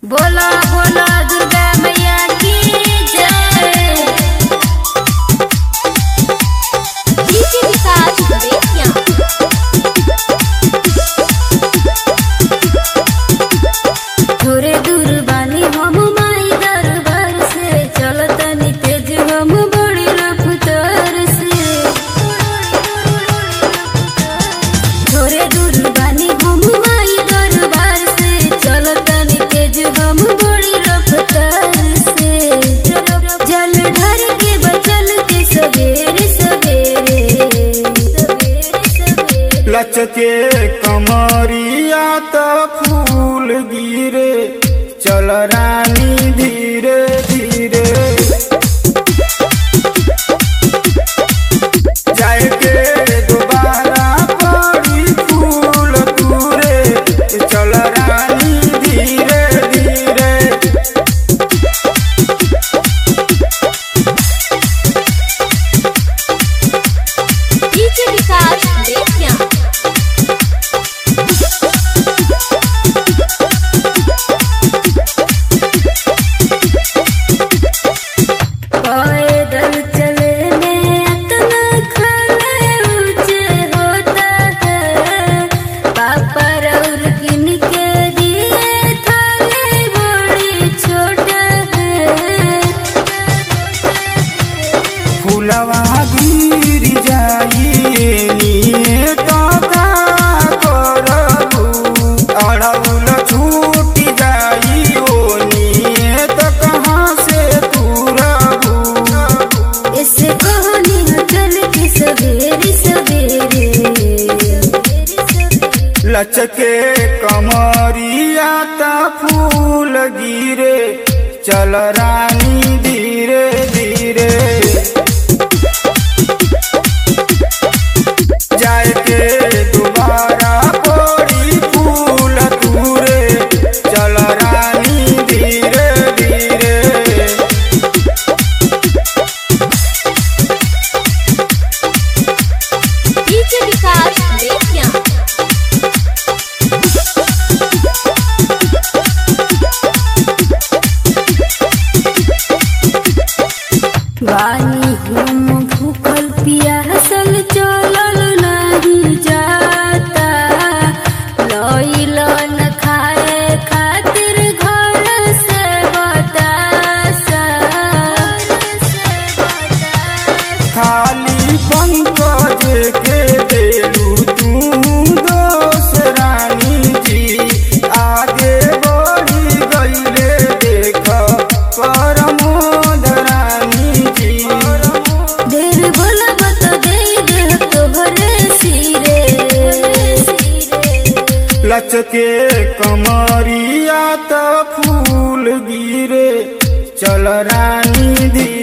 बोला बोला दुर्गा मैया की जय। डीजे विकास बेतिया। थोड़े दूर बानी हम माई दरबार से, चलतनी तेज हम बड़ी रफ्तार से। थोड़े दूर बानी हम माई दरबार से, चलतनी तेज हम बड़ी रफ्तार से। जल ढर के बचल के सवेरे सवेरे लचके कमरिया त फूल गिरे, चल रानी धीरे धीरे। जाए के दोबारा पड़ी फूल तूरे, चल रानी धीरे धीरे। डीजे विकास बेतिया। पैदल चले में इतना खले ऊंचे होता है, पापा और किन के दिए थाले बड़ी छोटा है। फूलवा गिर जाइए निये तो का करबू, अड़ौल छूट जाई ओ निये तो कहाँ से तुरबू। इससे कहानी चल के सवेरे सवेरे लचके कमरिया त फूल गिरे, चल रानी धीरे धीरे। जाए के दोबारा पड़ी फूल तूरे, चल रानी धीरे धीरे। डीजे विकास बेतिया। वानी हम भूखल पियासल चलल नहीं जाता, लइल न खाए खातिर घर से बतासा। खाली पंकज के देलू तू दोष रानी जी, आगे बढ़ी गईले देख परमोद रानी जी। देर भोला बत दे तोहरे सिरे। लचके कमरिया त फूल गिरे, चल रानी धीरे।